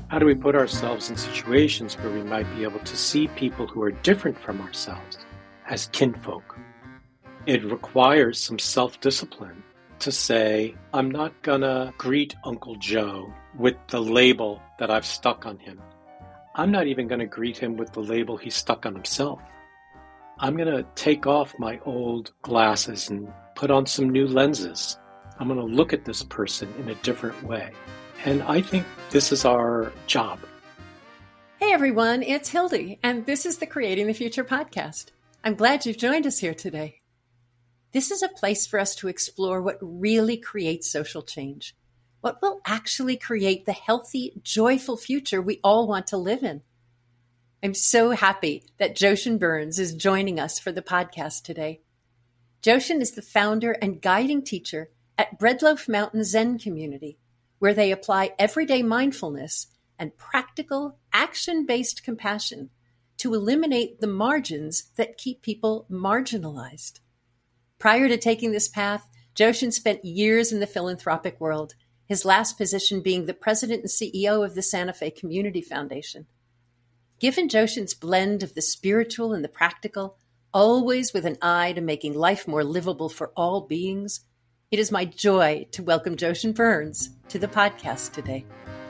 How do we put ourselves in situations where we might be able to see people who are different from ourselves as kinfolk? It requires some self-discipline to say, I'm not gonna greet Uncle Joe with the label that I've stuck on him. I'm not even gonna greet him with the label he stuck on himself. I'm gonna take off my old glasses and put on some new lenses. I'm gonna look at this person in a different way. And I think this is our job. Hey everyone, it's Hildy, and this is the Creating the Future podcast. I'm glad you've joined us here today. This is a place for us to explore what really creates social change, what will actually create the healthy, joyful future we all want to live in. I'm so happy that Joshin Burns is joining us for the podcast today. Joshin is the founder and guiding teacher at Breadloaf Mountain Zen Community, where they apply everyday mindfulness and practical, action-based compassion to eliminate the margins that keep people marginalized. Prior to taking this path, Joshin spent years in the philanthropic world, his last position being the president and CEO of the Santa Fe Community Foundation. Given Joshin's blend of the spiritual and the practical, always with an eye to making life more livable for all beings, it is my joy to welcome Joshin Burns to the podcast today.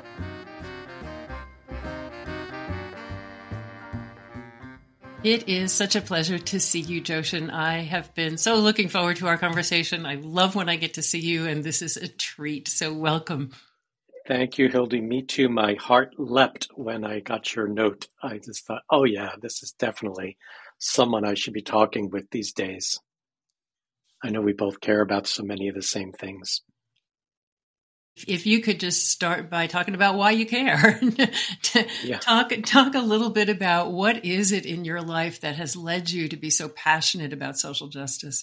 It is such a pleasure to see you, Joshin. I have been so looking forward to our conversation. I love when I get to see you, and this is a treat. So welcome. Thank you, Hildy. Me too. My heart leapt when I got your note. I just thought, oh yeah, this is definitely someone I should be talking with these days. I know we both care about so many of the same things. If you could just start by talking about why you care. Talk a little bit about what is it in your life that has led you to be so passionate about social justice?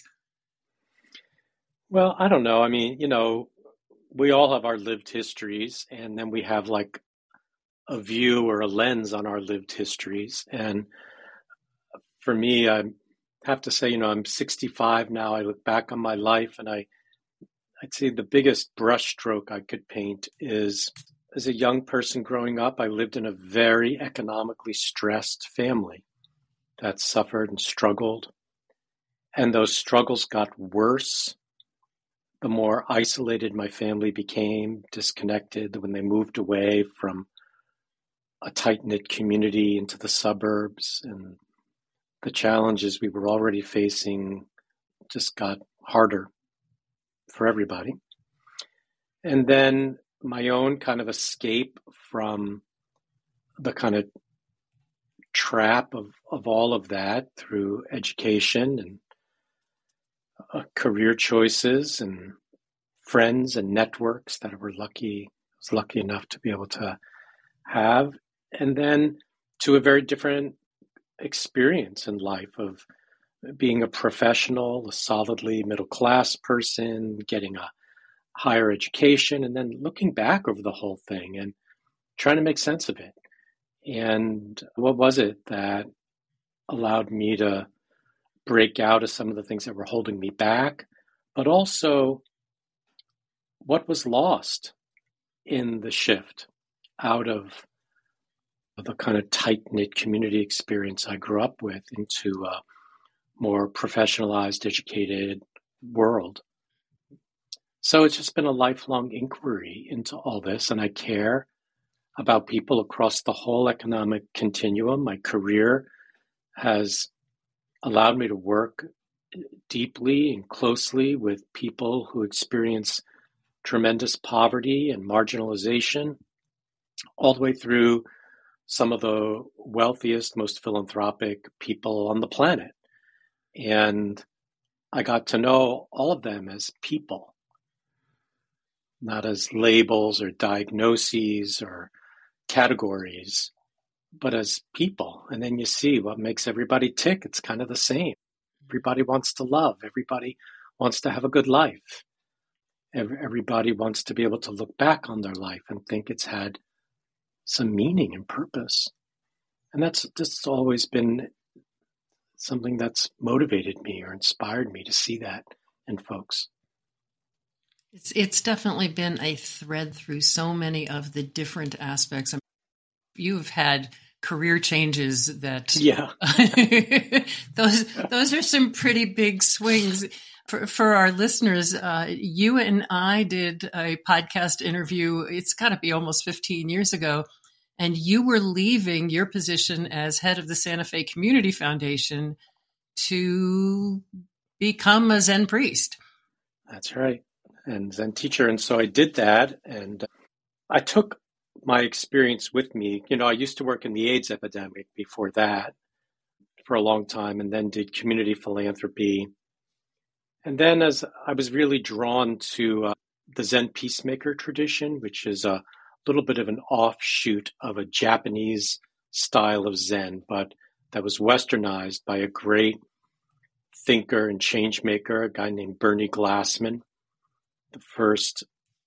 Well, I don't know. I mean, we all have our lived histories, and then we have like a view or a lens on our lived histories. And for me, I have to say, I'm 65 now. I look back on my life, and I'd say the biggest brushstroke I could paint is, as a young person growing up, I lived in a very economically stressed family that suffered and struggled. And those struggles got worse the more isolated my family became, disconnected, when they moved away from a tight-knit community into the suburbs. And the challenges we were already facing just got harder for everybody. And then my own kind of escape from the kind of trap of all of that through education and career choices and friends and networks that I was lucky enough to be able to have. And then to a very different experience in life of being a professional, a solidly middle-class person, getting a higher education, and then looking back over the whole thing and trying to make sense of it. And what was it that allowed me to break out of some of the things that were holding me back, but also what was lost in the shift out of the kind of tight-knit community experience I grew up with into a more professionalized, educated world. So it's just been a lifelong inquiry into all this, and I care about people across the whole economic continuum. My career has allowed me to work deeply and closely with people who experience tremendous poverty and marginalization, all the way through some of the wealthiest, most philanthropic people on the planet. And I got to know all of them as people, not as labels or diagnoses or categories, but as people. And then you see what makes everybody tick. It's kind of the same. Everybody wants to love. Everybody wants to have a good life. Everybody wants to be able to look back on their life and think it's had some meaning and purpose. And that's just always been something that's motivated me or inspired me to see that in folks. It's definitely been a thread through so many of the different aspects. You've had career changes that Yeah. those are some pretty big swings. For our listeners, you and I did a podcast interview. It's got to be almost 15 years ago. And you were leaving your position as head of the Santa Fe Community Foundation to become a Zen priest. That's right. And Zen teacher. And so I did that. And I took my experience with me. I used to work in the AIDS epidemic before that for a long time, and then did community philanthropy. And then as I was really drawn to the Zen peacemaker tradition, which is a little bit of an offshoot of a Japanese style of Zen, but that was westernized by a great thinker and change maker, a guy named Bernie Glassman, the first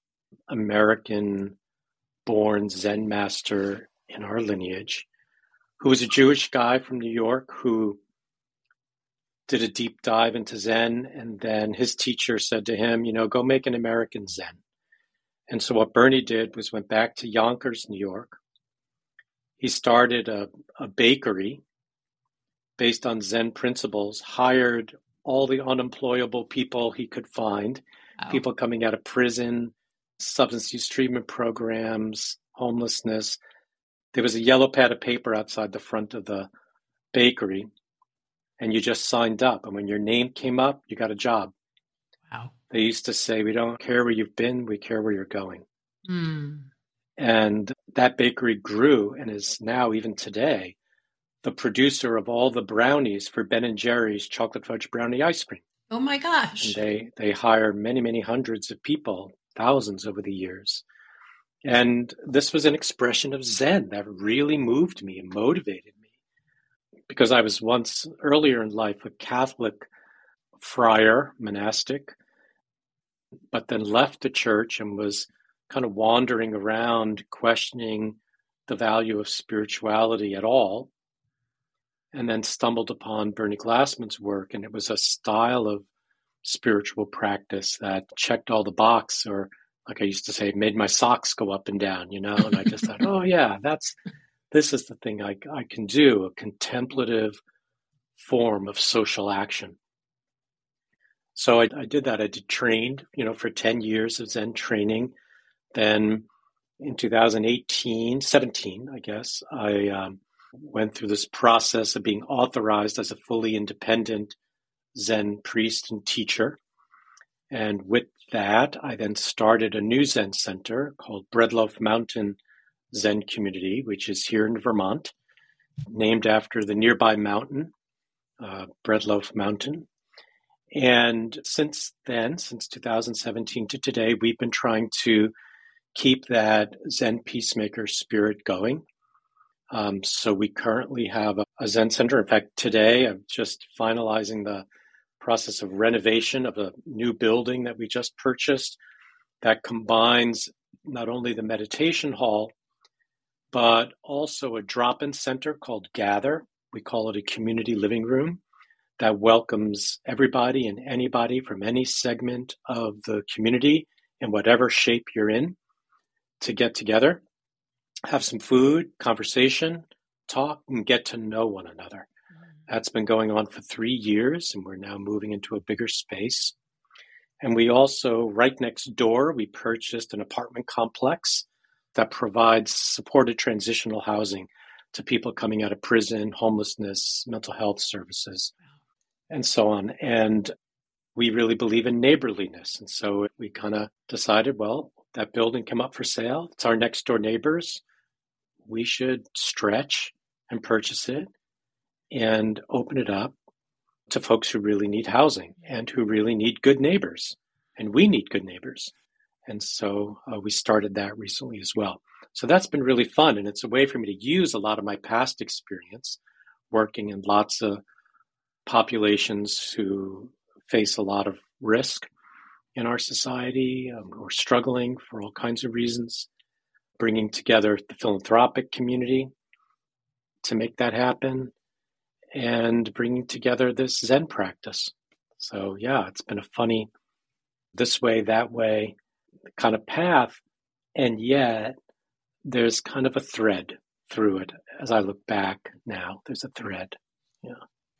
American-born Zen master in our lineage, who was a Jewish guy from New York who did a deep dive into Zen, and then his teacher said to him, go make an American Zen. And so what Bernie did was went back to Yonkers, New York. He started a bakery based on Zen principles, hired all the unemployable people he could find, people coming out of prison, substance use treatment programs, homelessness. There was a yellow pad of paper outside the front of the bakery, and you just signed up. And when your name came up, you got a job. Wow. They used to say, we don't care where you've been, we care where you're going. And that bakery grew and is now, even today, the producer of all the brownies for Ben & Jerry's chocolate fudge brownie ice cream. Oh my gosh. And they hire many, many hundreds of people, thousands over the years. And this was an expression of Zen that really moved me and motivated me. Because I was once, earlier in life, a Catholic friar, monastic, but then left the church and was kind of wandering around questioning the value of spirituality at all, and then stumbled upon Bernie Glassman's work, and it was a style of spiritual practice that checked all the box, or like I used to say, made my socks go up and down, and I just thought, oh yeah, this is the thing I can do, a contemplative form of social action. So I did that. I trained, for 10 years of Zen training. Then in 17, I guess, I went through this process of being authorized as a fully independent Zen priest and teacher. And with that, I then started a new Zen center called Breadloaf Mountain Zen Community, which is here in Vermont, named after the nearby mountain, Breadloaf Mountain. And since then, since 2017 to today, we've been trying to keep that Zen peacemaker spirit going. So we currently have a Zen center. In fact, today I'm just finalizing the process of renovation of a new building that we just purchased that combines not only the meditation hall, but also a drop-in center called Gather. We call it a community living room that welcomes everybody and anybody from any segment of the community in whatever shape you're in to get together, have some food, conversation, talk, and get to know one another. That's been going on for 3 years, and we're now moving into a bigger space. And we also, right next door, we purchased an apartment complex that provides supported transitional housing to people coming out of prison, homelessness, mental health services, and so on. And we really believe in neighborliness. And so we kind of decided, well, that building came up for sale. It's our next door neighbors. We should stretch and purchase it and open it up to folks who really need housing and who really need good neighbors. And we need good neighbors. And so we started that recently as well. So that's been really fun. And it's a way for me to use a lot of my past experience working in lots of populations who face a lot of risk in our society or struggling for all kinds of reasons, bringing together the philanthropic community to make that happen, and bringing together this Zen practice. So yeah, it's been a funny this way, that way kind of path. And yet there's kind of a thread through it. As I look back now, there's a thread. Yeah.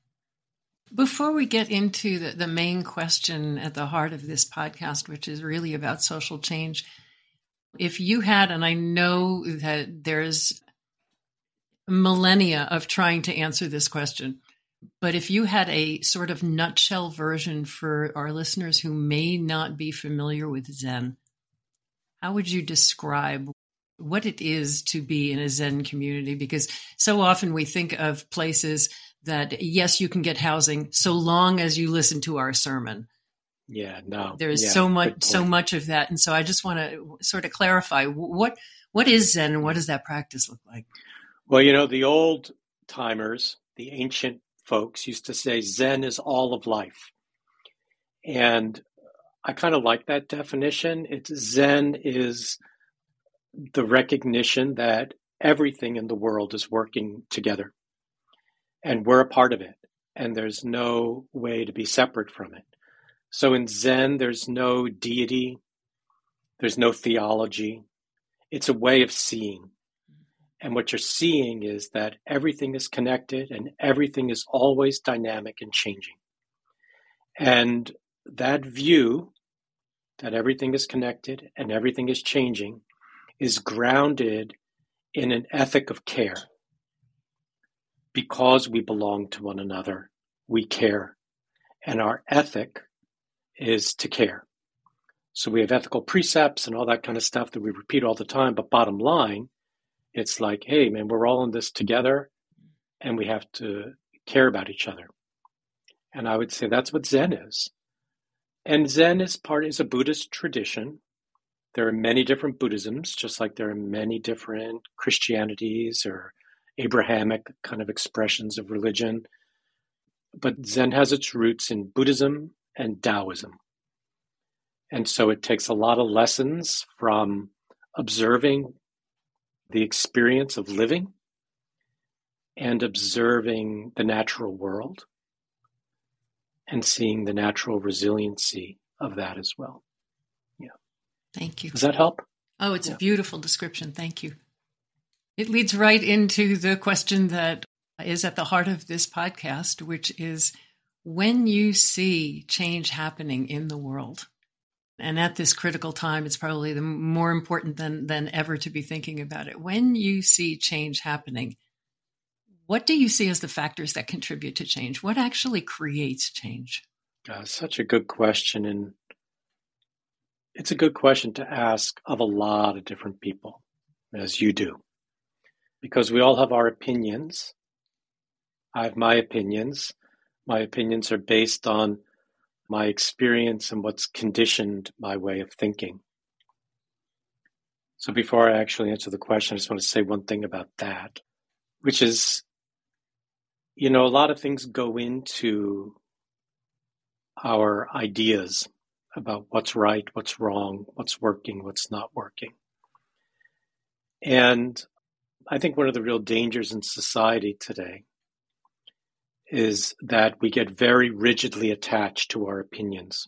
Before we get into the main question at the heart of this podcast, which is really about social change, if you had, and I know that there's millennia of trying to answer this question, but if you had a sort of nutshell version for our listeners who may not be familiar with Zen, how would you describe what it is to be in a Zen community? Because so often we think of places that, yes, you can get housing so long as you listen to our sermon. Yeah, no. There's so much of that. And so I just want to sort of clarify what is Zen and what does that practice look like? Well, the old timers, the ancient folks used to say Zen is all of life. And I kind of like that definition. Zen is the recognition that everything in the world is working together and we're a part of it. And there's no way to be separate from it. So in Zen, there's no deity. There's no theology. It's a way of seeing. And what you're seeing is that everything is connected and everything is always dynamic and changing. And that view that everything is connected and everything is changing is grounded in an ethic of care. Because we belong to one another, we care. And our ethic is to care. So we have ethical precepts and all that kind of stuff that we repeat all the time. But bottom line, it's like, hey, man, we're all in this together and we have to care about each other. And I would say that's what Zen is. And Zen is a Buddhist tradition. There are many different Buddhisms, just like there are many different Christianities or Abrahamic kind of expressions of religion. But Zen has its roots in Buddhism and Taoism. And so it takes a lot of lessons from observing the experience of living and observing the natural world and seeing the natural resiliency of that as well. Yeah. Thank you. Does that help? Oh, it's a beautiful description. Thank you. It leads right into the question that is at the heart of this podcast, which is when you see change happening in the world, and at this critical time, it's probably the more important than ever to be thinking about it. When you see change happening, what do you see as the factors that contribute to change? What actually creates change? Such a good question. And it's a good question to ask of a lot of different people, as you do, because we all have our opinions. I have my opinions. My opinions are based on my experience and what's conditioned my way of thinking. So before I actually answer the question, I just want to say one thing about that, which is, a lot of things go into our ideas about what's right, what's wrong, what's working, what's not working. And I think one of the real dangers in society today is that we get very rigidly attached to our opinions.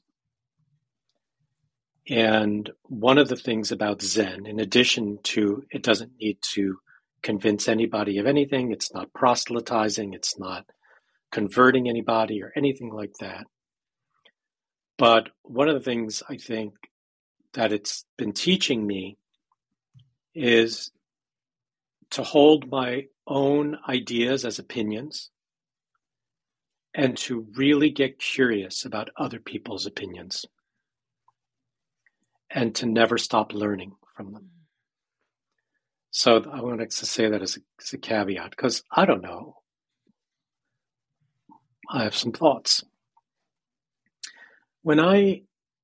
And one of the things about Zen, in addition to it doesn't need to convince anybody of anything, it's not proselytizing, it's not converting anybody or anything like that. But one of the things I think that it's been teaching me is to hold my own ideas as opinions and to really get curious about other people's opinions and to never stop learning from them. So I wanted to say that as a caveat, because I don't know. I have some thoughts. When I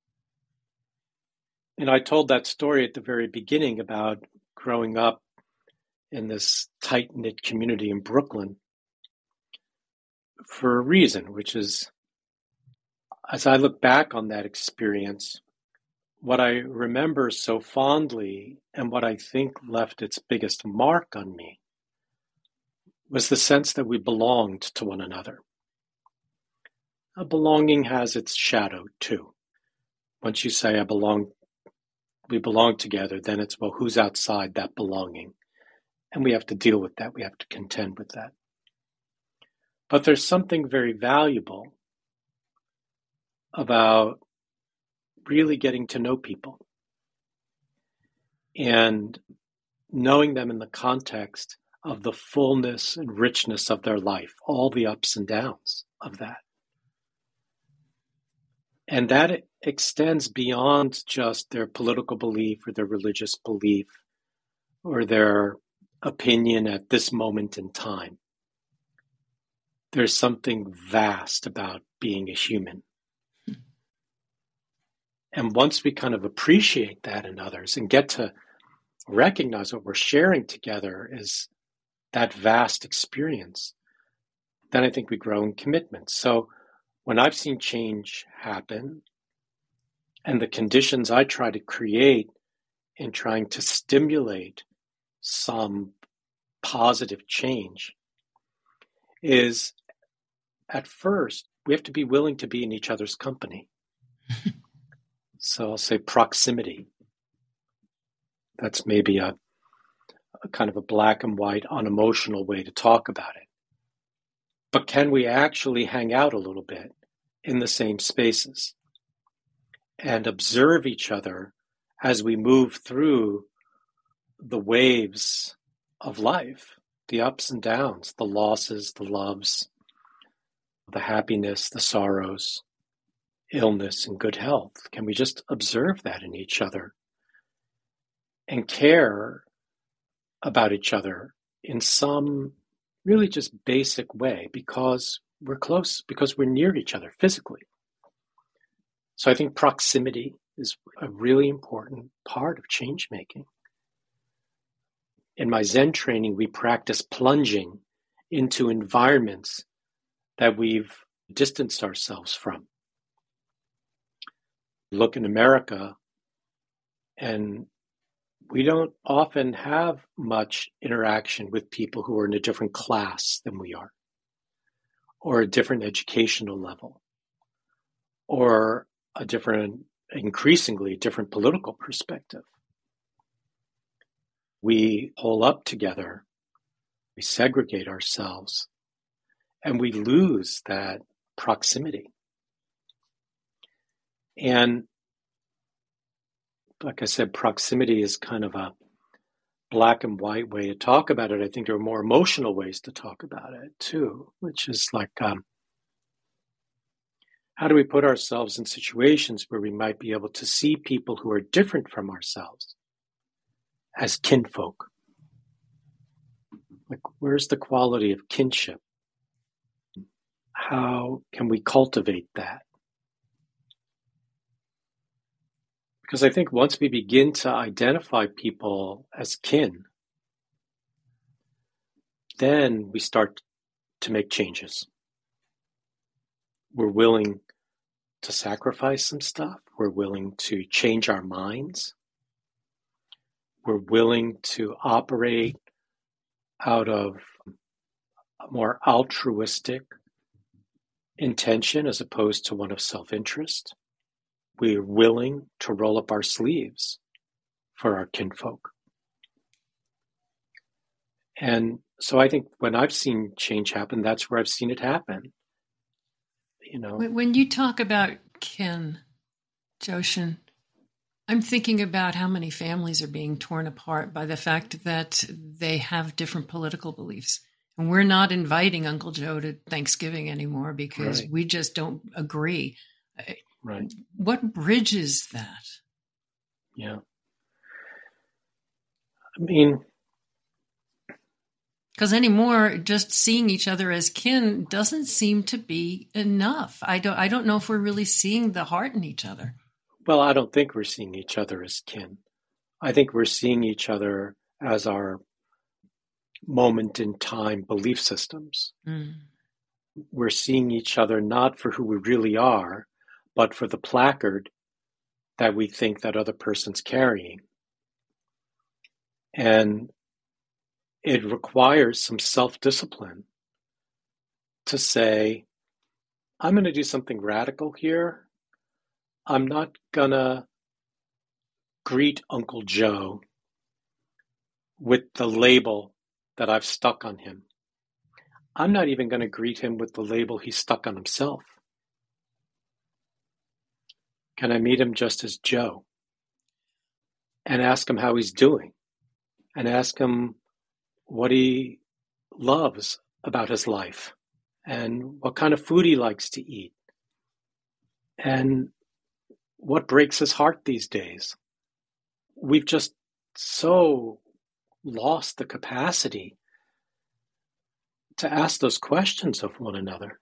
told that story at the very beginning about growing up in this tight-knit community in Brooklyn for a reason, which is, as I look back on that experience, what I remember so fondly and what I think left its biggest mark on me was the sense that we belonged to one another. A belonging has its shadow too. Once you say we belong together, then it's, well, who's outside that belonging? And we have to deal with that. We have to contend with that. But there's something very valuable about really getting to know people and knowing them in the context of the fullness and richness of their life, all the ups and downs of that. And that extends beyond just their political belief or their religious belief or their opinion at this moment in time. There's something vast about being a human. And once we kind of appreciate that in others and get to recognize what we're sharing together is that vast experience, then I think we grow in commitment. So when I've seen change happen and the conditions I try to create in trying to stimulate some positive change is, at first, we have to be willing to be in each other's company. So I'll say proximity. That's maybe a kind of a black and white, unemotional way to talk about it. But can we actually hang out a little bit in the same spaces and observe each other as we move through the waves of life, the ups and downs, the losses, the loves, the happiness, the sorrows, illness, and good health? Can we just observe that in each other and care about each other in some really just basic way because we're close, because we're near each other physically? So I think proximity is a really important part of change making. In my Zen training, we practice plunging into environments that we've distanced ourselves from. Look in America, and we don't often have much interaction with people who are in a different class than we are, or a different educational level, or a different, increasingly different political perspective. We hole up together, we segregate ourselves, and we lose that proximity. And like I said, proximity is kind of a black and white way to talk about it. I think there are more emotional ways to talk about it too, which is like, how do we put ourselves in situations where we might be able to see people who are different from ourselves as kinfolk? Like, where's the quality of kinship? How can we cultivate that? Because I think once we begin to identify people as kin, then we start to make changes. We're willing to sacrifice some stuff. We're willing to change our minds. We're willing to operate out of a more altruistic intention as opposed to one of self-interest. We're willing to roll up our sleeves for our kinfolk. And so I think when I've seen change happen, that's where I've seen it happen. You know, when you talk about kin, Joshin, I'm thinking about how many families are being torn apart by the fact that they have different political beliefs. And we're not inviting Uncle Joe to Thanksgiving anymore because we just don't agree. Right. What bridges that? Yeah. I mean, because anymore, just seeing each other as kin doesn't seem to be enough. I don't know if we're really seeing the heart in each other. Well, I don't think we're seeing each other as kin. I think we're seeing each other as our moment in time belief systems. Mm. We're seeing each other not for who we really are, but for the placard that we think that other person's carrying. And it requires some self-discipline to say, I'm going to do something radical here. I'm not going to greet Uncle Joe with the label that I've stuck on him. I'm not even going to greet him with the label he stuck on himself. Can I meet him just as Joe? And ask him how he's doing? And ask him what he loves about his life and what kind of food he likes to eat and what breaks his heart these days. We've just so lost the capacity to ask those questions of one another.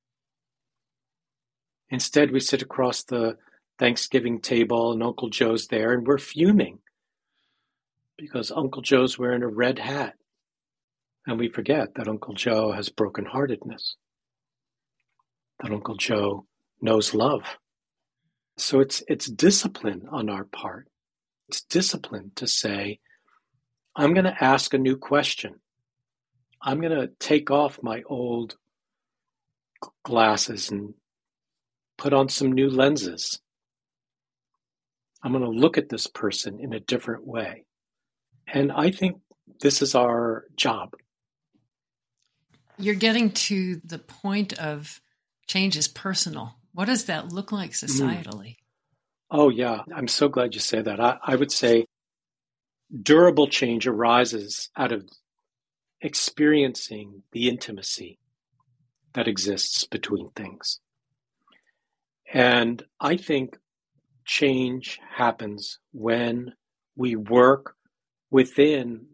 Instead, we sit across the Thanksgiving table and Uncle Joe's there and we're fuming because Uncle Joe's wearing a red hat. And we forget that Uncle Joe has brokenheartedness, that Uncle Joe knows love. So it's discipline on our part. It's discipline to say, I'm going to ask a new question. I'm going to take off my old glasses and put on some new lenses. I'm going to look at this person in a different way. And I think this is our job. You're getting to the point of change is personal. What does that look like societally? Oh, yeah. I'm so glad you say that. I would say durable change arises out of experiencing the intimacy that exists between things. And I think change happens when we work within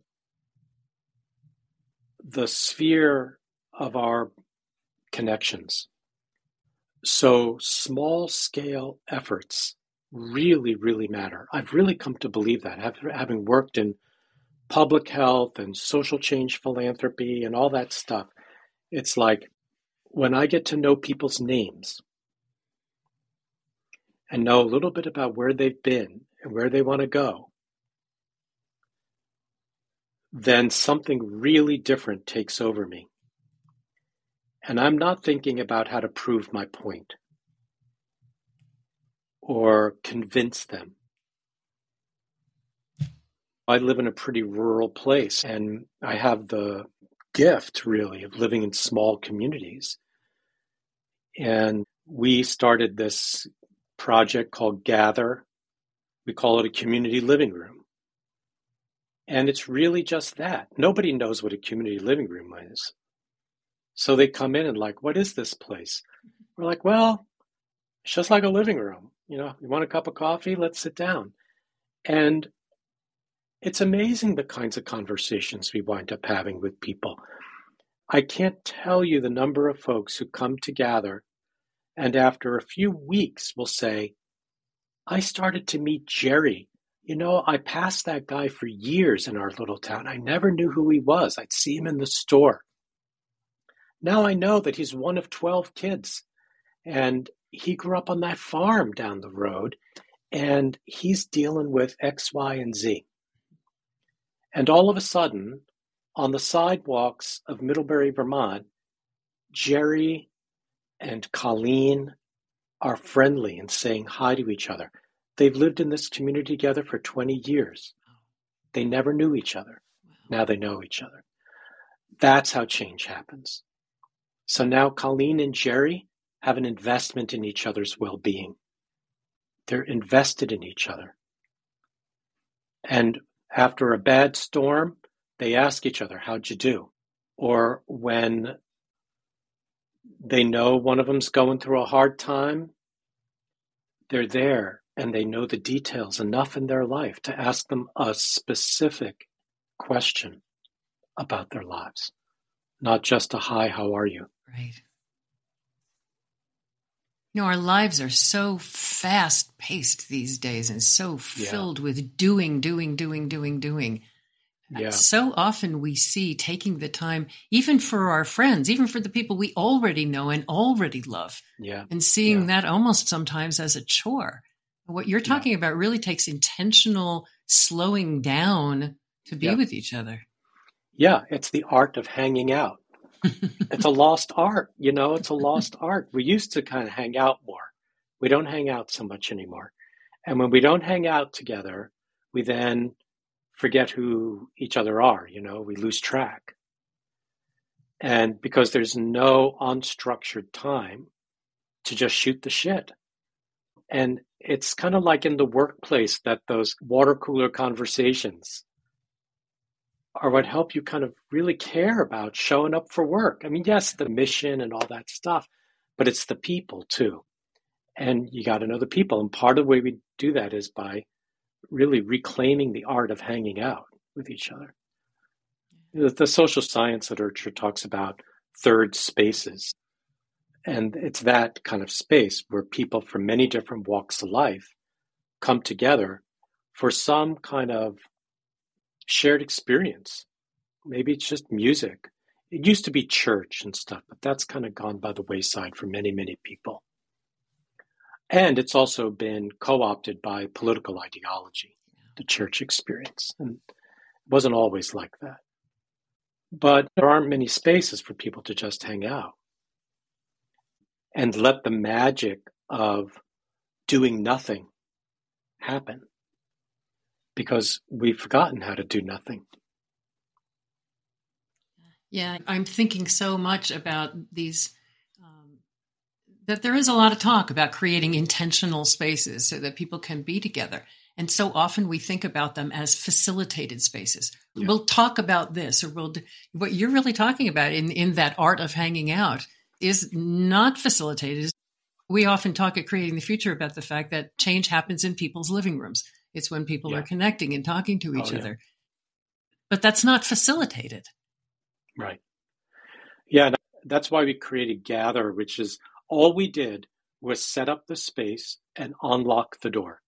the sphere of our connections. So small scale efforts really, really matter. I've really come to believe that, having worked in public health and social change philanthropy and all that stuff. It's like when I get to know people's names and know a little bit about where they've been and where they want to go, then something really different takes over me. And I'm not thinking about how to prove my point or convince them. I live in a pretty rural place, and I have the gift, really, of living in small communities. And we started this project called Gather. We call it a community living room. And it's really just that. Nobody knows what a community living room is. So they come in and like, what is this place? We're like, well, it's just like a living room. You want a cup of coffee? Let's sit down. And it's amazing the kinds of conversations we wind up having with people. I can't tell you the number of folks who come to Gather and after a few weeks will say, I started to meet Jerry. I passed that guy for years in our little town. I never knew who he was. I'd see him in the store. Now I know that he's one of 12 kids and he grew up on that farm down the road and he's dealing with X, Y, and Z. And all of a sudden, on the sidewalks of Middlebury, Vermont, Jerry and Colleen are friendly and saying hi to each other. They've lived in this community together for 20 years. They never knew each other. Now they know each other. That's how change happens. So now Colleen and Jerry have an investment in each other's well-being. They're invested in each other. And after a bad storm, they ask each other, how'd you do? Or when they know one of them's going through a hard time, they're there and they know the details enough in their life to ask them a specific question about their lives, not just a hi, how are you? Right. Our lives are so fast-paced these days and so filled with doing. Yeah. So often we see taking the time, even for our friends, even for the people we already know and already love, and seeing that almost sometimes as a chore. What you're talking about really takes intentional slowing down to be with each other. Yeah, it's the art of hanging out. It's a lost art, it's a lost art. We used to kind of hang out more. We don't hang out so much anymore. And when we don't hang out together, we then forget who each other are, we lose track. And because there's no unstructured time to just shoot the shit. And it's kind of like in the workplace that those water cooler conversations are what help you kind of really care about showing up for work. I mean, yes, the mission and all that stuff, but it's the people too. And you got to know the people. And part of the way we do that is by really reclaiming the art of hanging out with each other. The social science literature talks about third spaces. And it's that kind of space where people from many different walks of life come together for some kind of shared experience. Maybe it's just music. It used to be church and stuff, but that's kind of gone by the wayside for many, many people. And it's also been co-opted by political ideology, the church experience. And it wasn't always like that. But there aren't many spaces for people to just hang out and let the magic of doing nothing happen, because we've forgotten how to do nothing. Yeah, I'm thinking so much about these, that there is a lot of talk about creating intentional spaces so that people can be together. And so often we think about them as facilitated spaces. Yeah. We'll talk about this, or what you're really talking about in that art of hanging out is not facilitated. We often talk at Creating the Future about the fact that change happens in people's living rooms. It's when people are connecting and talking to each other. But that's not facilitated. Right. Yeah, that's why we created Gather, which is all we did was set up the space and unlock the door.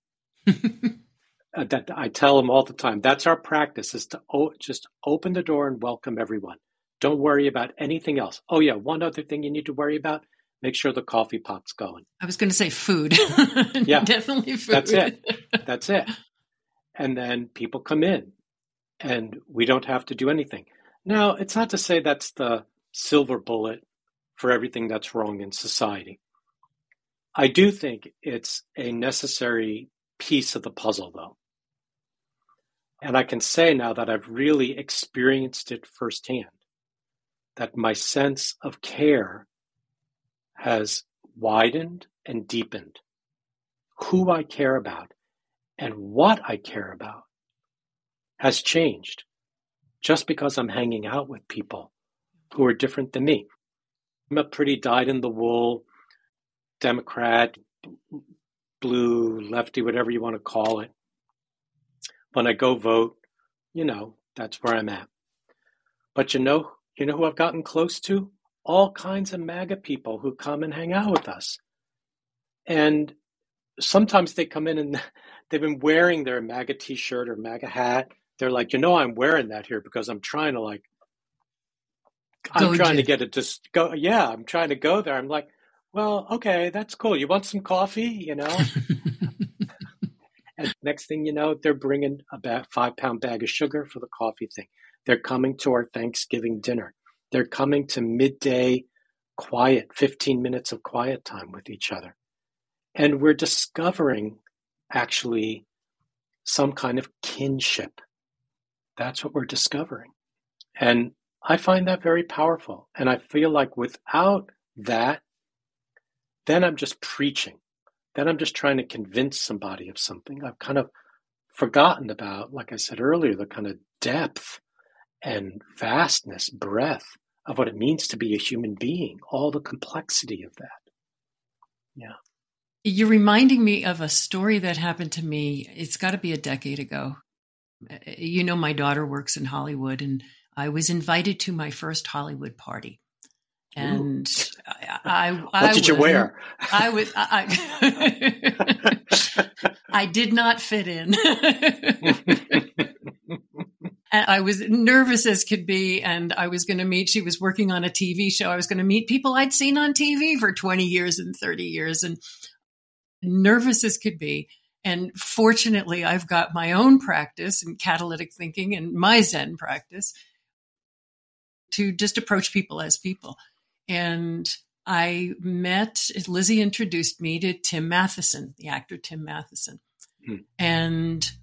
That I tell them all the time. That's our practice, is to just open the door and welcome everyone. Don't worry about anything else. Oh yeah, one other thing you need to worry about, make sure the coffee pot's going. I was going to say food. Yeah. Definitely food. That's it. And then people come in and we don't have to do anything. Now, it's not to say that's the silver bullet for everything that's wrong in society. I do think it's a necessary piece of the puzzle, though. And I can say now that I've really experienced it firsthand, that my sense of care has widened and deepened. Who I care about and what I care about has changed just because I'm hanging out with people who are different than me. I'm a pretty dyed-in-the-wool Democrat, blue, lefty, whatever you want to call it. When I go vote, that's where I'm at. But you know who I've gotten close to? All kinds of MAGA people who come and hang out with us. And sometimes they come in and they've been wearing their MAGA t-shirt or MAGA hat. They're like, I'm wearing that here because I'm trying to to get it to go. Yeah, I'm trying to go there. I'm like, well, okay, that's cool. You want some coffee, And next thing you know, they're bringing a 5-pound bag of sugar for the coffee thing. They're coming to our Thanksgiving dinner. They're coming to midday quiet, 15 minutes of quiet time with each other. And we're discovering actually some kind of kinship. That's what we're discovering. And I find that very powerful. And I feel like without that, then I'm just preaching. Then I'm just trying to convince somebody of something. I've kind of forgotten about, like I said earlier, the kind of depth and vastness, breadth of what it means to be a human being, all the complexity of that. Yeah. You're reminding me of a story that happened to me. It's got to be a decade ago. My daughter works in Hollywood, and I was invited to my first Hollywood party. And what did you wear? I did not fit in. And I was nervous as could be. And I was going to she was working on a TV show. I was going to meet people I'd seen on TV for 20 years and 30 years, and nervous as could be. And fortunately, I've got my own practice in catalytic thinking and my Zen practice to just approach people as people. And Lizzie introduced me to Tim Matheson, the actor Tim Matheson. And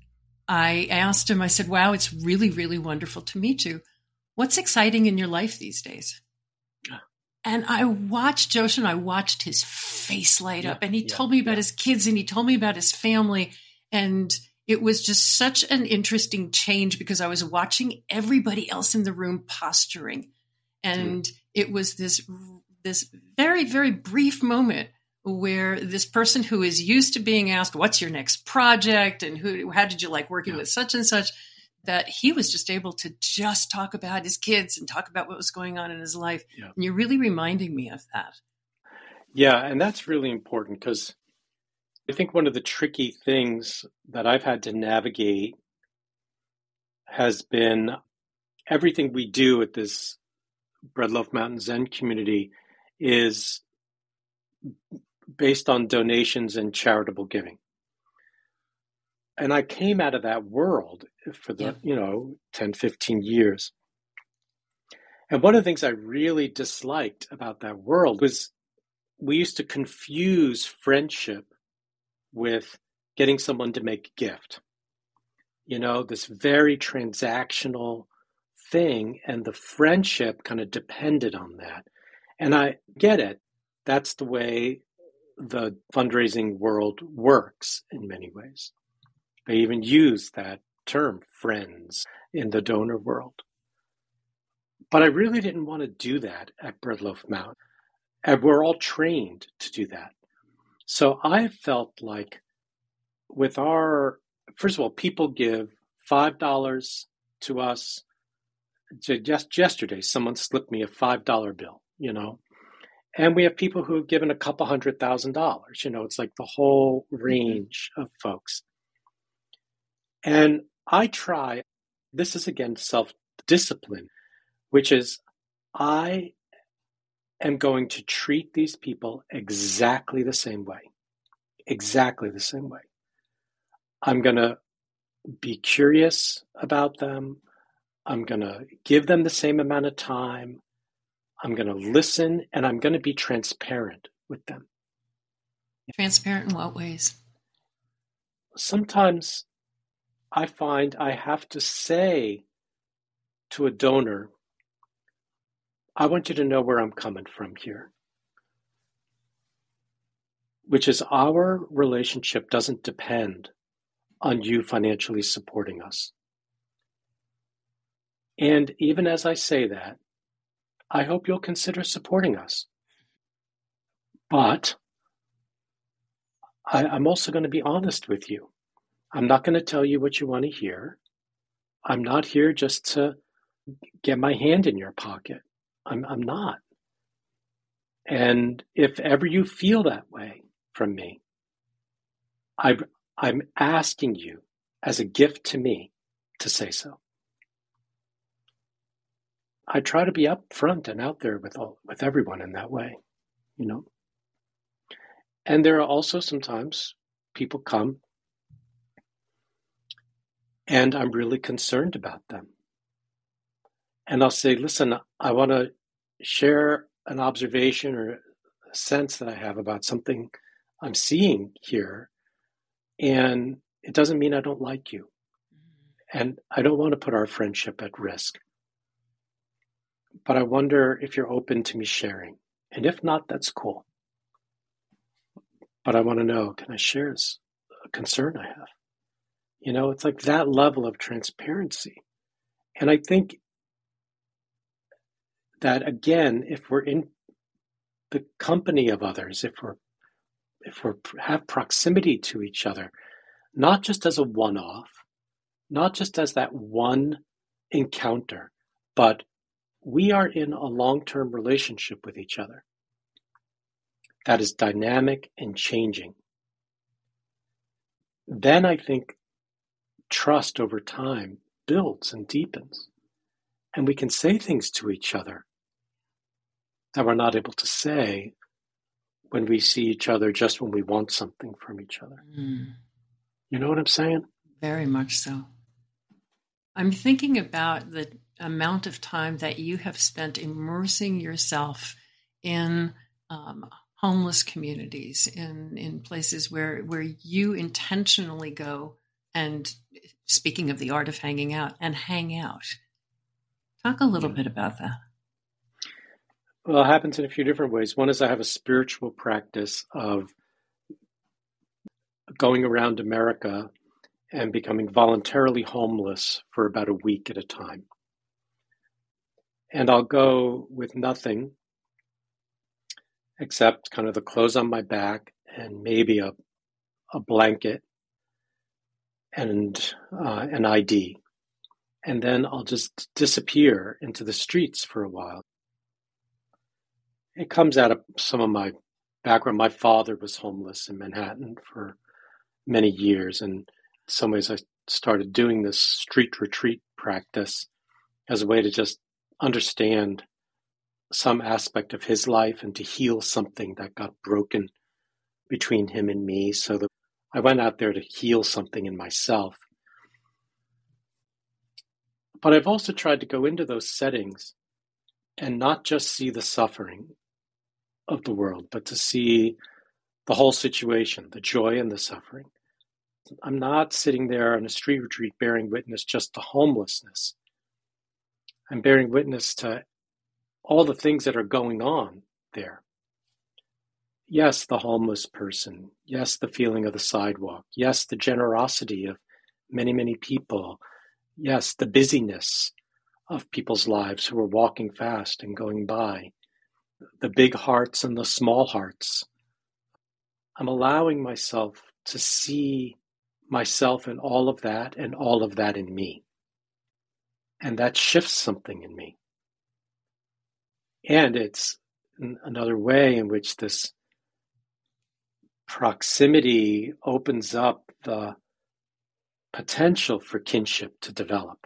I asked him, I said, wow, it's really, really wonderful to meet you. What's exciting in your life these days? And I watched Joshu, and I watched his face light up, and he told me about his kids, and he told me about his family. And it was just such an interesting change because I was watching everybody else in the room posturing. And it was this very, very brief moment where this person who is used to being asked, what's your next project? And how did you like working with such and such? That he was just able to just talk about his kids and talk about what was going on in his life. Yeah. And you're really reminding me of that. Yeah, and that's really important because I think one of the tricky things that I've had to navigate has been everything we do at this Breadloaf Mountain Zen community is based on donations and charitable giving. And I came out of that world for the, 10, 15 years. And one of the things I really disliked about that world was we used to confuse friendship with getting someone to make a gift. This very transactional thing, and the friendship kind of depended on that. And I get it. That's the way the fundraising world works in many ways. They even use that term, friends, in the donor world. But I really didn't want to do that at Breadloaf Mountain. And we're all trained to do that. So I felt like first of all, people give $5 to us. Just yesterday, someone slipped me a $5 bill, And we have people who have given a couple $100,000. It's like the whole range of folks. And I try, this is again self-discipline, which is I am going to treat these people exactly the same way. Exactly the same way. I'm going to be curious about them. I'm going to give them the same amount of time. I'm going to listen, and I'm going to be transparent with them. Transparent in what ways? Sometimes I find I have to say to a donor, I want you to know where I'm coming from here. Which is our relationship doesn't depend on you financially supporting us. And even as I say that, I hope you'll consider supporting us. But I'm also going to be honest with you. I'm not going to tell you what you want to hear. I'm not here just to get my hand in your pocket. I'm not. And if ever you feel that way from me, I'm asking you as a gift to me to say so. I try to be upfront and out there with everyone in that way, And there are also sometimes people come and I'm really concerned about them. And I'll say, listen, I want to share an observation or a sense that I have about something I'm seeing here. And it doesn't mean I don't like you. And I don't want to put our friendship at risk. But I wonder if you're open to me sharing. And if not, that's cool. But I want to know, can I share a concern I have? It's like that level of transparency. And I think that, again, if we're in the company of others, if we have proximity to each other, not just as a one-off, not just as that one encounter, but we are in a long-term relationship with each other that is dynamic and changing. Then I think trust over time builds and deepens. And we can say things to each other that we're not able to say when we see each other just when we want something from each other. Mm. You know what I'm saying? Very much so. I'm thinking about the amount of time that you have spent immersing yourself in homeless communities, in places where you intentionally go And speaking of the art of hanging out, and hang out. Talk a little bit about that. Well, it happens in a few different ways. One is I have a spiritual practice of going around America and becoming voluntarily homeless for about a week at a time. And I'll go with nothing except kind of the clothes on my back and maybe a blanket and an ID. And then I'll just disappear into the streets for a while. It comes out of some of my background. My father was homeless in Manhattan for many years. And in some ways, I started doing this street retreat practice as a way to just understand some aspect of his life and to heal something that got broken between him and me. So that I went out there to heal something in myself. But I've also tried to go into those settings and not just see the suffering of the world, but to see the whole situation, the joy and the suffering. I'm not sitting there on a street retreat bearing witness just to homelessness. I'm bearing witness to all the things that are going on there. Yes, the homeless person. Yes, the feeling of the sidewalk. Yes, the generosity of many, many people. Yes, the busyness of people's lives who are walking fast and going by. The big hearts and the small hearts. I'm allowing myself to see myself in all of that and all of that in me. And that shifts something in me. And it's another way in which this proximity opens up the potential for kinship to develop.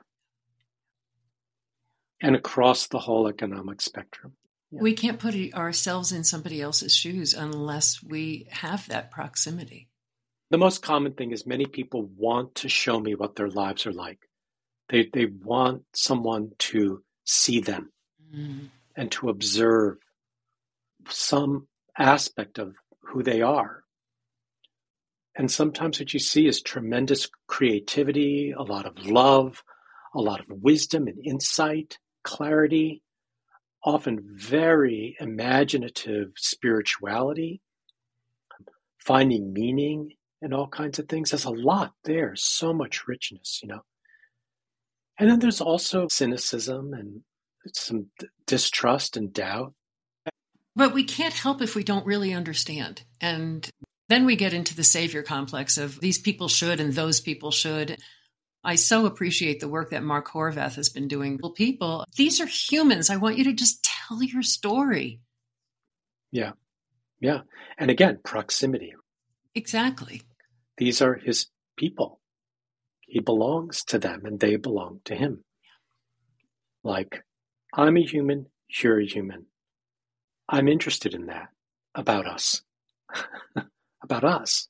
And across the whole economic spectrum. Yeah. We can't put ourselves in somebody else's shoes unless we have that proximity. The most common thing is many people want to show me what their lives are like. They want someone to see them and to observe some aspect of who they are. And sometimes what you see is tremendous creativity, a lot of love, a lot of wisdom and insight, clarity, often very imaginative spirituality, finding meaning in all kinds of things. There's a lot there, so much richness, And then there's also cynicism and some distrust and doubt. But we can't help if we don't really understand. And then we get into the savior complex of these people should and those people should. I so appreciate the work that Mark Horvath has been doing. Well, people, these are humans. I want you to just tell your story. Yeah. And again, proximity. Exactly. These are his people. He belongs to them and they belong to him. Like, I'm a human, you're a human. I'm interested in that about us. About us.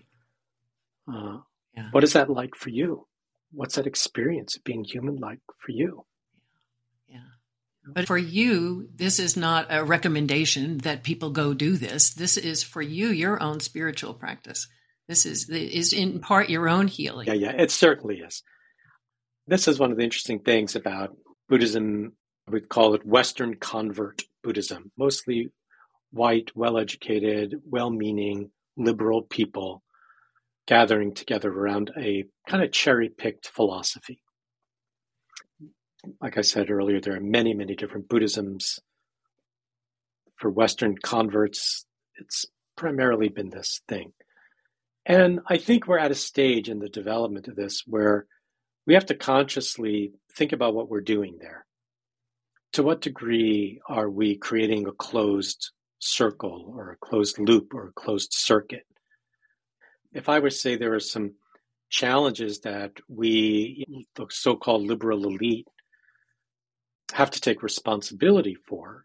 What is that like for you? What's that experience of being human like for you? Yeah. But for you, this is not a recommendation that people go do this. This is for you, your own spiritual practice. This is in part your own healing. Yeah, it certainly is. This is one of the interesting things about Buddhism. We'd call it Western convert Buddhism. Mostly white, well-educated, well-meaning, liberal people gathering together around a kind of cherry-picked philosophy. Like I said earlier, there are many, many different Buddhisms. For Western converts, it's primarily been this thing. And I think we're at a stage in the development of this where we have to consciously think about what we're doing there. To what degree are we creating a closed circle or a closed loop or a closed circuit? If I were to say there are some challenges that we, the so-called liberal elite, have to take responsibility for,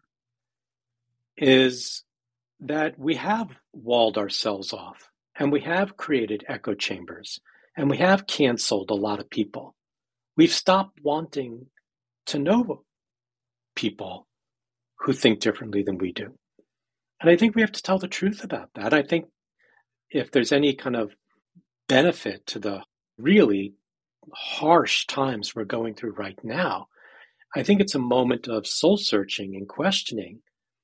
is that we have walled ourselves off and we have created echo chambers and we have canceled a lot of people. We've stopped wanting to know people who think differently than we do. And I think we have to tell the truth about that. I think if there's any kind of benefit to the really harsh times we're going through right now, I think it's a moment of soul searching and questioning.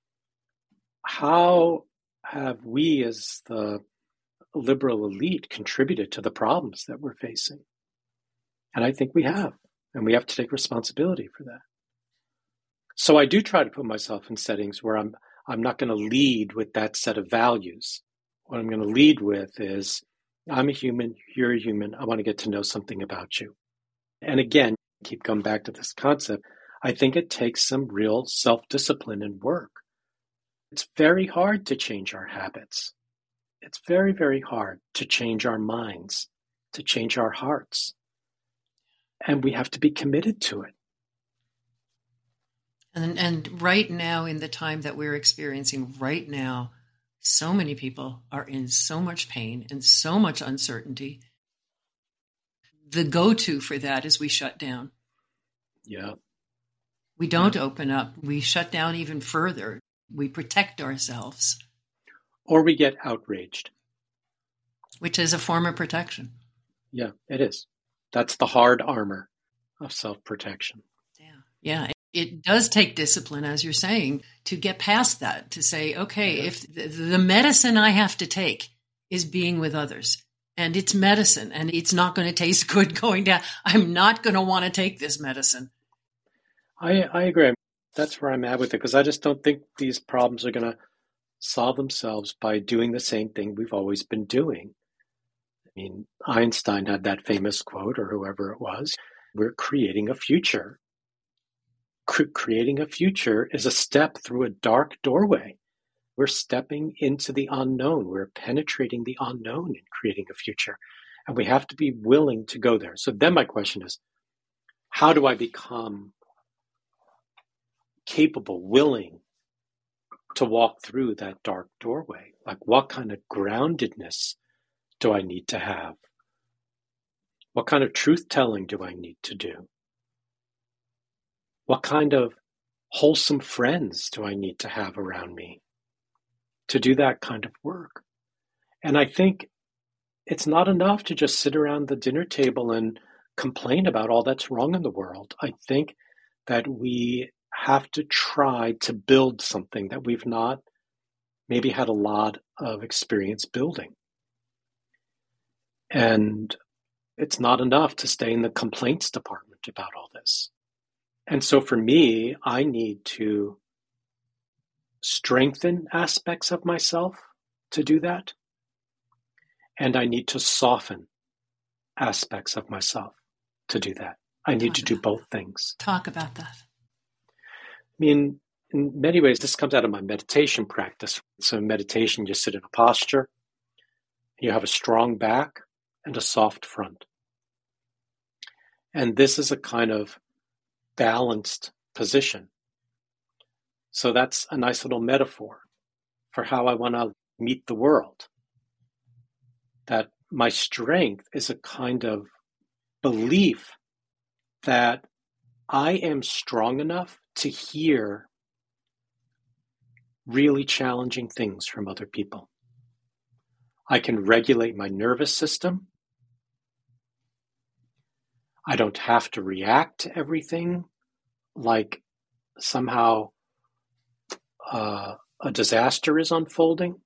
How have we as the liberal elite contributed to the problems that we're facing? And I think we have, and we have to take responsibility for that. So I do try to put myself in settings where I'm not going to lead with that set of values. What I'm going to lead with is, I'm a human, you're a human, I want to get to know something about you. And again, keep coming back to this concept, I think it takes some real self-discipline and work. It's very hard to change our habits. It's very, very hard to change our minds, to change our hearts. And we have to be committed to it. And right now, in the time that we're experiencing right now, so many people are in so much pain and so much uncertainty. The go-to for that is we shut down. Yeah. We don't open up. We shut down even further. We protect ourselves. Or we get outraged. Which is a form of protection. Yeah, it is. That's the hard armor of self-protection. Yeah. It does take discipline, as you're saying, to get past that, to say, okay, if the medicine I have to take is being with others, and it's medicine, and it's not going to taste good going down, I'm not going to want to take this medicine. I agree. That's where I'm at with it, because I just don't think these problems are going to solve themselves by doing the same thing we've always been doing. I mean, Einstein had that famous quote, or whoever it was, we're creating a future. Creating a future is a step through a dark doorway. We're stepping into the unknown. We're penetrating the unknown and creating a future. And we have to be willing to go there. So then my question is, how do I become capable, willing to walk through that dark doorway? Like, what kind of groundedness do I need to have? What kind of truth-telling do I need to do? What kind of wholesome friends do I need to have around me to do that kind of work? And I think it's not enough to just sit around the dinner table and complain about all that's wrong in the world. I think that we have to try to build something that we've not maybe had a lot of experience building. And it's not enough to stay in the complaints department about all this. And so for me, I need to strengthen aspects of myself to do that. And I need to soften aspects of myself to do that. I need to do both things. Talk about that. I mean, in many ways, this comes out of my meditation practice. So in meditation, you sit in a posture, you have a strong back and a soft front. And this is a kind of balanced position. So that's a nice little metaphor for how I want to meet the world. That my strength is a kind of belief that I am strong enough to hear really challenging things from other people. I can regulate my nervous system. I don't have to react to everything like somehow a disaster is unfolding.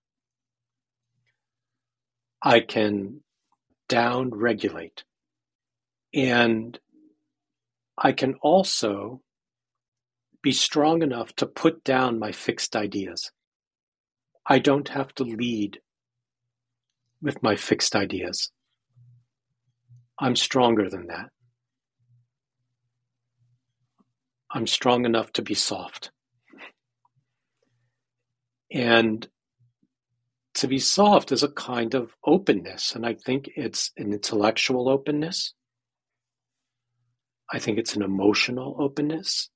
I can down-regulate. And I can also be strong enough to put down my fixed ideas. I don't have to lead with my fixed ideas. I'm stronger than that. I'm strong enough to be soft. And to be soft is a kind of openness, and I think it's an intellectual openness. I think it's an emotional openness.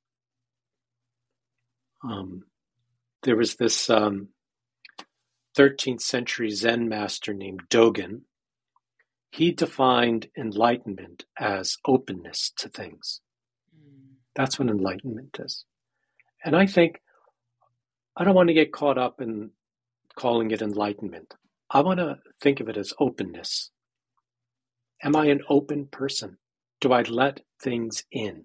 There was this 13th century Zen master named Dogen. He defined enlightenment as openness to things. That's what enlightenment is. And I think I don't want to get caught up in calling it enlightenment. I want to think of it as openness. Am I an open person? Do I let things in?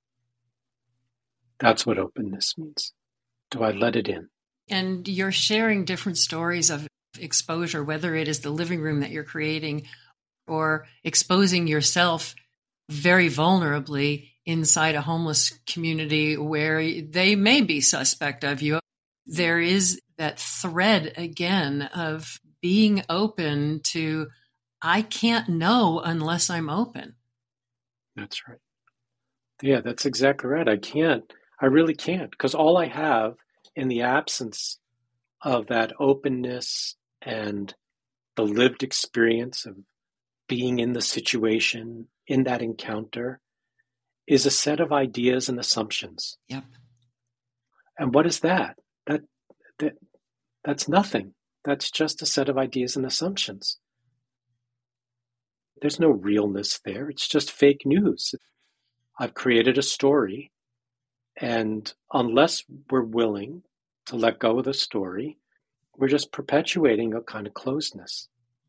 That's what openness means. Do I let it in? And you're sharing different stories of exposure, whether it is the living room that you're creating or exposing yourself very vulnerably inside a homeless community where they may be suspect of you. There is that thread again of being open to, I can't know unless I'm open. That's right. Yeah, that's exactly right. I really can't, because all I have in the absence of that openness and the lived experience of being in the situation, in that encounter, is a set of ideas and assumptions. Yep. And what is that? That's nothing. That's just a set of ideas and assumptions. There's no realness there. It's just fake news. I've created a story, and unless we're willing to let go of the story, we're just perpetuating a kind of closedness,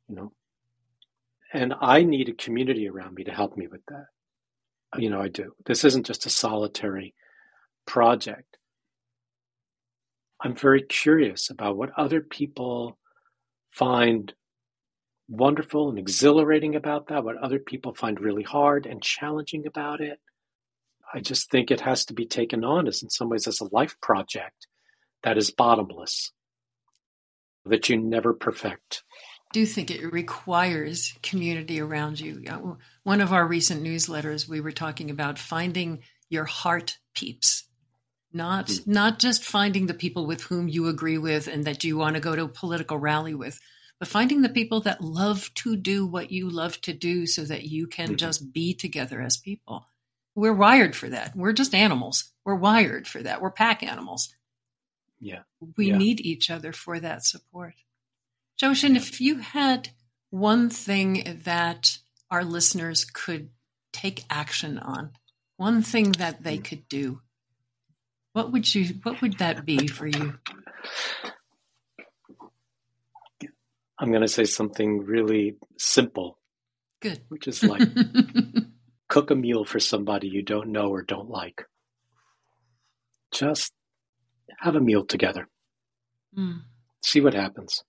And I need a community around me to help me with that. I do. This isn't just a solitary project. I'm very curious about what other people find wonderful and exhilarating about that, what other people find really hard and challenging about it. I just think it has to be taken on in some ways as a life project that is bottomless, that you never perfect. I do think it requires community around you. One of our recent newsletters, we were talking about finding your heart peeps, not just finding the people with whom you agree with and that you want to go to a political rally with, but finding the people that love to do what you love to do so that you can just be together as people. We're wired for that. We're just animals. We're wired for that. We're pack animals. Yeah. We need each other for that support. Joshin, if you had one thing that our listeners could take action on, one thing that they could do, what would that be for you? I'm going to say something really simple. Good. Which is like cook a meal for somebody you don't know or don't like. Just have a meal together. See what happens.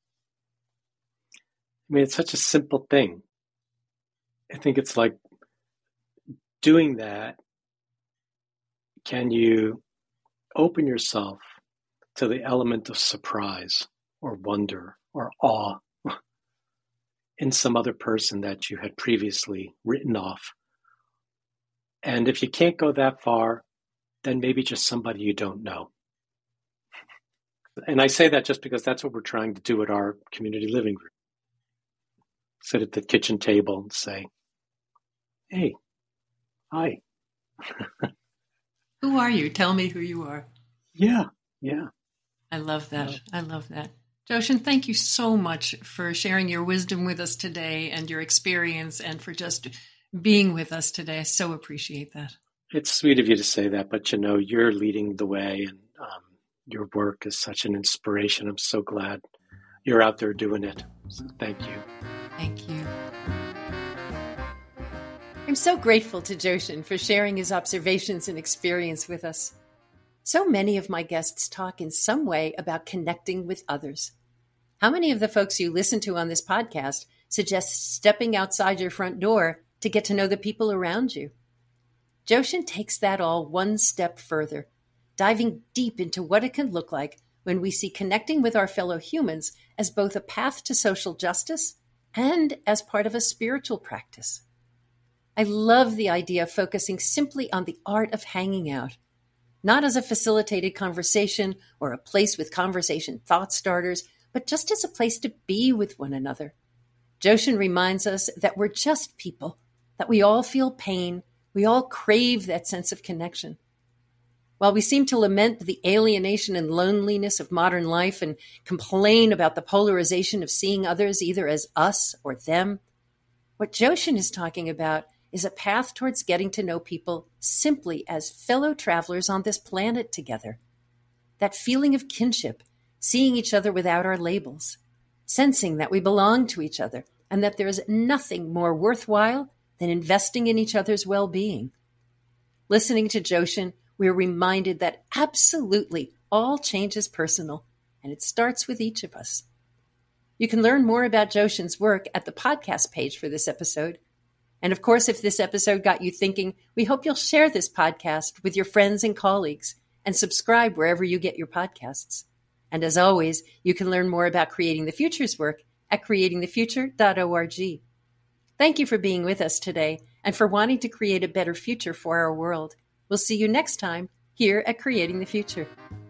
I mean, it's such a simple thing. I think it's like doing that. Can you open yourself to the element of surprise or wonder or awe in some other person that you had previously written off? And if you can't go that far, then maybe just somebody you don't know. And I say that just because that's what we're trying to do at our community living group. Sit at the kitchen table and say, hey, hi. Who are you? Tell me who you are. Yeah. I love that. I love that. Joshin, thank you so much for sharing your wisdom with us today and your experience and for just being with us today. I so appreciate that. It's sweet of you to say that, but you're leading the way and your work is such an inspiration. I'm so glad you're out there doing it. So thank you. Thank you. I'm so grateful to Joshin for sharing his observations and experience with us. So many of my guests talk in some way about connecting with others. How many of the folks you listen to on this podcast suggest stepping outside your front door to get to know the people around you? Joshin takes that all one step further, diving deep into what it can look like when we see connecting with our fellow humans as both a path to social justice and as part of a spiritual practice. I love the idea of focusing simply on the art of hanging out, not as a facilitated conversation or a place with conversation thought starters, but just as a place to be with one another. Joshin reminds us that we're just people, that we all feel pain, we all crave that sense of connection. While we seem to lament the alienation and loneliness of modern life and complain about the polarization of seeing others either as us or them, what Joshin is talking about is a path towards getting to know people simply as fellow travelers on this planet together. That feeling of kinship, seeing each other without our labels, sensing that we belong to each other and that there is nothing more worthwhile than investing in each other's well-being. Listening to Joshin, we're reminded that absolutely all change is personal, and it starts with each of us. You can learn more about Joshin's work at the podcast page for this episode. And of course, if this episode got you thinking, we hope you'll share this podcast with your friends and colleagues and subscribe wherever you get your podcasts. And as always, you can learn more about Creating the Future's work at creatingthefuture.org. Thank you for being with us today and for wanting to create a better future for our world. We'll see you next time here at Creating the Future.